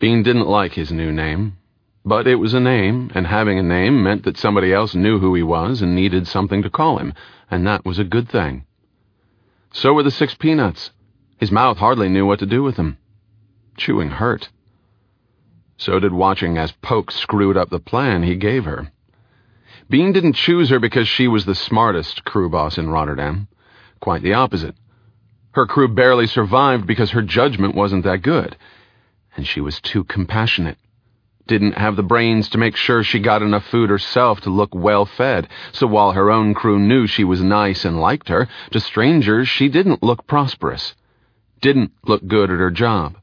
Bean didn't like his new name, but it was a name, and having a name meant that somebody else knew who he was and needed something to call him, and that was a good thing. So were the 6 peanuts. His mouth hardly knew what to do with them. Chewing hurt. So did watching as Poke screwed up the plan he gave her. Bean didn't choose her because she was the smartest crew boss in Rotterdam. Quite the opposite. Her crew barely survived because her judgment wasn't that good, and she was too compassionate. Didn't have the brains to make sure she got enough food herself to look well-fed, so while her own crew knew she was nice and liked her, to strangers she didn't look prosperous. Didn't look good at her job.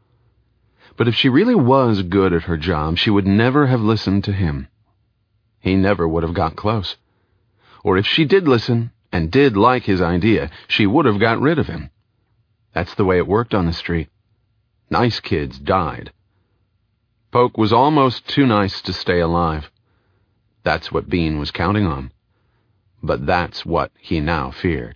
But if she really was good at her job, she would never have listened to him. He never would have got close. Or if she did listen, and did like his idea, she would have got rid of him. That's the way it worked on the street. Nice kids died. Poke was almost too nice to stay alive. That's what Bean was counting on. But that's what he now feared.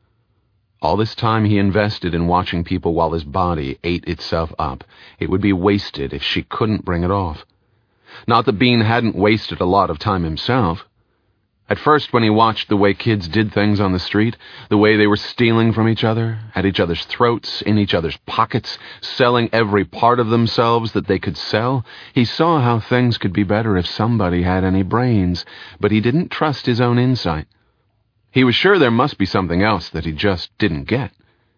All this time he invested in watching people while his body ate itself up. It would be wasted if she couldn't bring it off. Not that Bean hadn't wasted a lot of time himself. At first, when he watched the way kids did things on the street, the way they were stealing from each other, at each other's throats, in each other's pockets, selling every part of themselves that they could sell, he saw how things could be better if somebody had any brains, but he didn't trust his own insight. He was sure there must be something else that he just didn't get.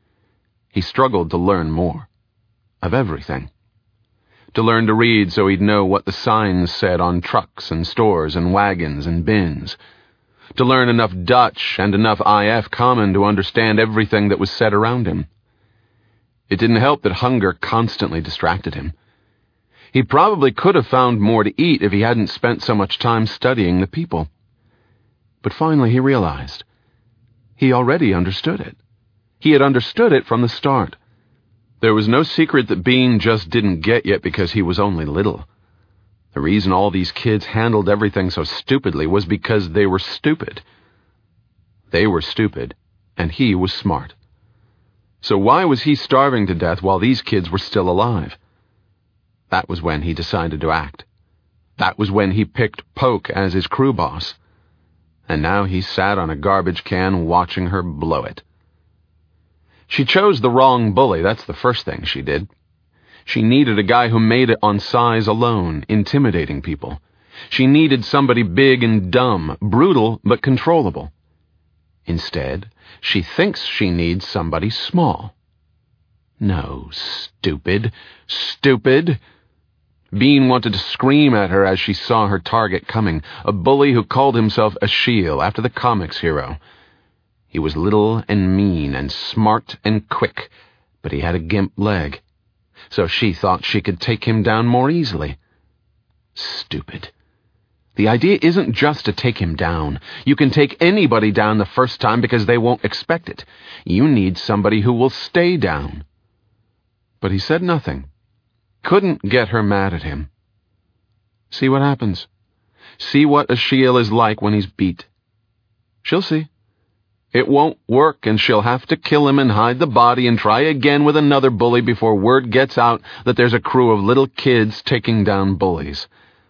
He struggled to learn more. Of everything. To learn to read so he'd know what the signs said on trucks and stores and wagons and bins. To learn enough Dutch and enough IF Common to understand everything that was said around him. It didn't help that hunger constantly distracted him. He probably could have found more to eat if he hadn't spent so much time studying the people. But finally he realized. He already understood it. He had understood it from the start. There was no secret that Bean just didn't get yet because he was only little. The reason all these kids handled everything so stupidly was because they were stupid. They were stupid, and he was smart. So why was he starving to death while these kids were still alive? That was when he decided to act. That was when he picked Poke as his crew boss. And now he sat on a garbage can watching her blow it. She chose the wrong bully, that's the first thing she did. She needed a guy who made it on size alone, intimidating people. She needed somebody big and dumb, brutal but controllable. Instead, she thinks she needs somebody small. No, stupid, stupid. Bean wanted to scream at her as she saw her target coming, a bully who called himself Ashiel after the comics hero. He was little and mean and smart and quick, but he had a gimp leg, so she thought she could take him down more easily. Stupid. The idea isn't just to take him down. You can take anybody down the first time because they won't expect it. You need somebody who will stay down. But he said nothing. Couldn't get her mad at him. See what happens. See what Ashiel is like when he's beat. She'll see. It won't work, and she'll have to kill him and hide the body and try again with another bully before word gets out that there's a crew of little kids taking down bullies.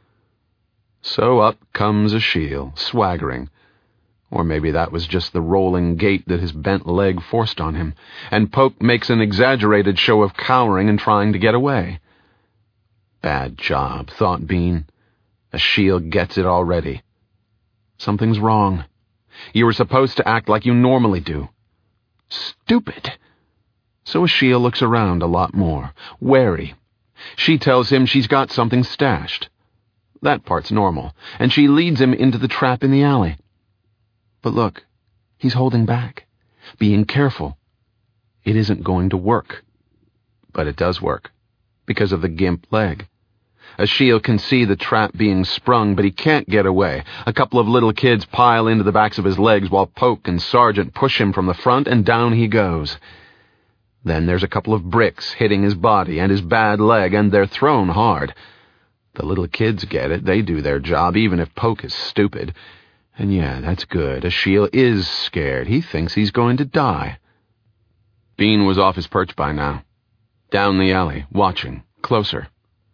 So up comes Ashiel, swaggering. Or maybe that was just the rolling gait that his bent leg forced on him, and Poke makes an exaggerated show of cowering and trying to get away. Bad job, thought Bean. Ashiel gets it already. Something's wrong. You were supposed to act like you normally do. Stupid. So Ashiel looks around a lot more, wary. She tells him she's got something stashed. That part's normal, and she leads him into the trap in the alley. But look, he's holding back, being careful. It isn't going to work. But it does work, because of the gimp leg. Ashiel can see the trap being sprung, but he can't get away. A couple of little kids pile into the backs of his legs while Poke and Sergeant push him from the front, and down he goes. Then there's a couple of bricks hitting his body and his bad leg, and they're thrown hard. The little kids get it. They do their job, even if Poke is stupid. And yeah, that's good. Ashiel is scared. He thinks he's going to die. Bean was off his perch by now. Down the alley, watching, closer.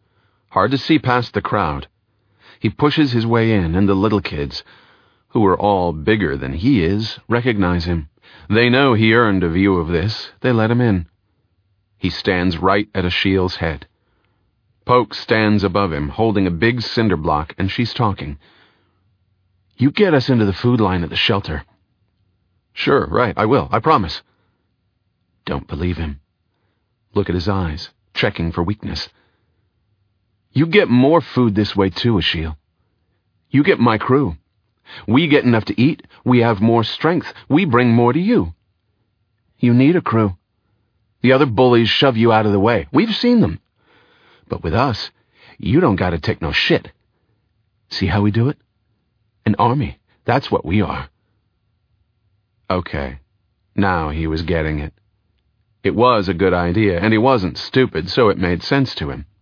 hard to see past the crowd. He pushes his way in, and the little kids, who are all bigger than he is, recognize him. They know he earned a view of this. They let him in. He stands right at Ashiel's head. Poke stands above him, holding a big cinder block, and she's talking. "You get us into the food line at the shelter." "Sure, right, I will, I promise." Don't believe him. Look at his eyes, checking for weakness. "You get more food this way too, Ashiel. You get my crew. We get enough to eat, we have more strength, we bring more to you. You need a crew. The other bullies shove you out of the way. We've seen them. But with us, you don't gotta take no shit. See how we do it? An army, that's what we are." Okay, now he was getting it. It was a good idea, and he wasn't stupid, so it made sense to him.